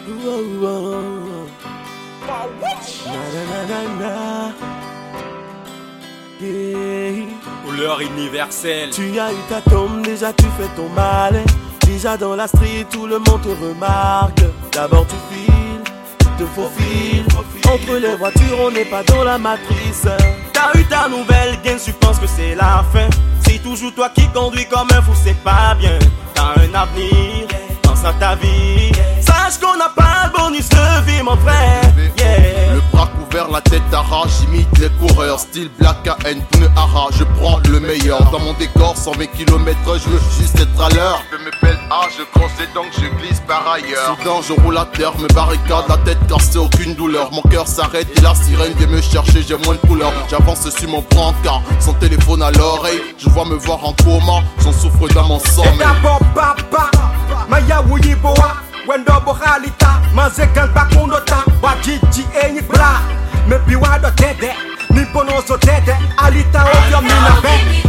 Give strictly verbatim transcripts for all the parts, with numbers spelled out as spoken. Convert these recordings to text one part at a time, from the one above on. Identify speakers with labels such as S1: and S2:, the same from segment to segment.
S1: Oh, oh, oh. Na, na, na, na. Yeah.
S2: Couleur universelle.
S1: Tu as eu ta tombe, déjà tu fais ton mal. Déjà dans la street, tout le monde te remarque. D'abord tu files, te faufiles. Entre les voitures, on n'est pas dans la matrice. T'as eu ta nouvelle game, tu penses que c'est la fin. C'est toujours toi qui conduis comme un fou, c'est pas bien. T'as un avenir, pense à ta vie. Sache qu'on n'a pas le bonus de vie, mon frère. Yeah.
S3: Le bras couvert, la tête arrache, j'imite les coureurs. Style Black A N, pneu ara, je prends le meilleur. Dans mon décor, cent vingt kilomètres, je veux juste être à l'heure. Je fais mes belles A, je crosse les dents que je glisse par ailleurs. Soudain, je roule à terre, me barricade, la tête cassée, aucune douleur. Mon cœur s'arrête et la sirène vient me chercher, j'ai moins de couleur. J'avance sur mon brancard, son téléphone à l'oreille. Je vois me voir en coma, j'en souffre dans mon sang.
S4: Mais d'abord, papa, Maya Wuyiboa. Wendo bohalita, mazekan bakundota, wajiji enyi bra. Me biwa do tede, ni bonozo tede, alita ovyo mina be.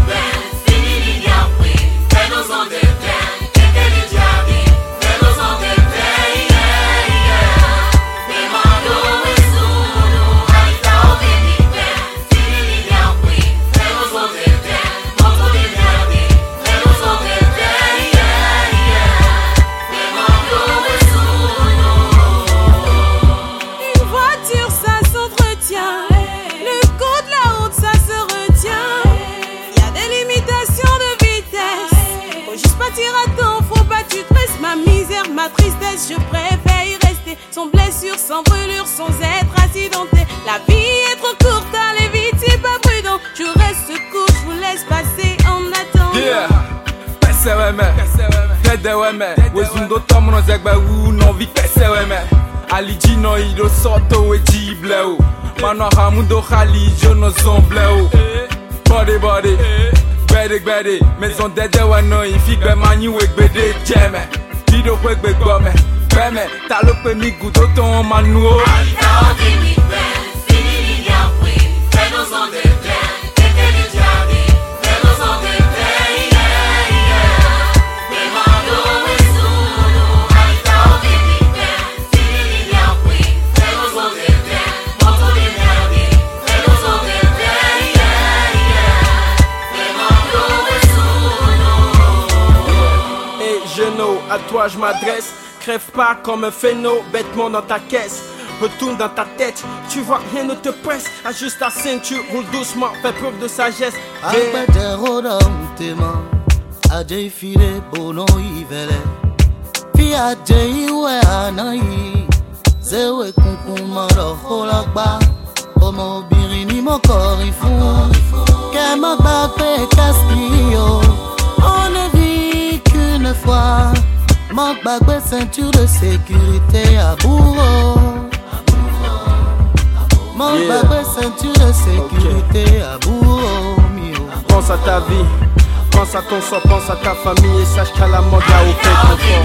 S5: Ma tristesse, je préfère y rester. Sans blessure, sans brûlure, sans être accidenté. La vie est trop courte, allez vite, c'est pas prudent. Je reste court, je vous laisse passer en attendant.
S6: Yeah, pese weme, tede weme. Wezundo tomo no zegba wu no vi pese weme. Ali jino ido soto we jible o. Mano hamundo khali jono zomble o. Body body, gbede gbede. Maison dede wano ifigbe mani we gbede jeme. Dido kwe gbe gbome, gbeme, ta lo pe mi gudo ton manu o.
S7: Alita odi mi gbe, fini ni yapwe, fenos on the plan, keke ni jadi, fenos on the plan, yeah, yeah. Me mando we sunu, alita odi mi gbe, fini ni yapwe, fenos on the plan, moto ni jadi, fenos on the plan, yeah, yeah. Me mando we sunu.
S1: Hey Geno, à toi je m'adresse. Crève pas comme un phéno, bêtement dans ta caisse. Retourne dans ta tête, tu vois rien ne te presse. Ajuste ta ceinture, roule doucement, fais preuve de sagesse.
S8: Agbede roda utema, aje file bono ivele. Fi aje iwe anayi, zewe kunkun maro holagba. Ọmọbìnrin ni mo kọrin fún, kẹ́ má gbàgbé Castillo. On ne vit qu'une fois. Mon bagbe ceinture de sécurité à bourreau. Mon
S1: Yeah.
S8: bagbe ceinture de sécurité à bourreau.
S1: Pense à ta vie, pense à ton sort, pense à ta famille et sache qu'à la mode y'a aucun confort.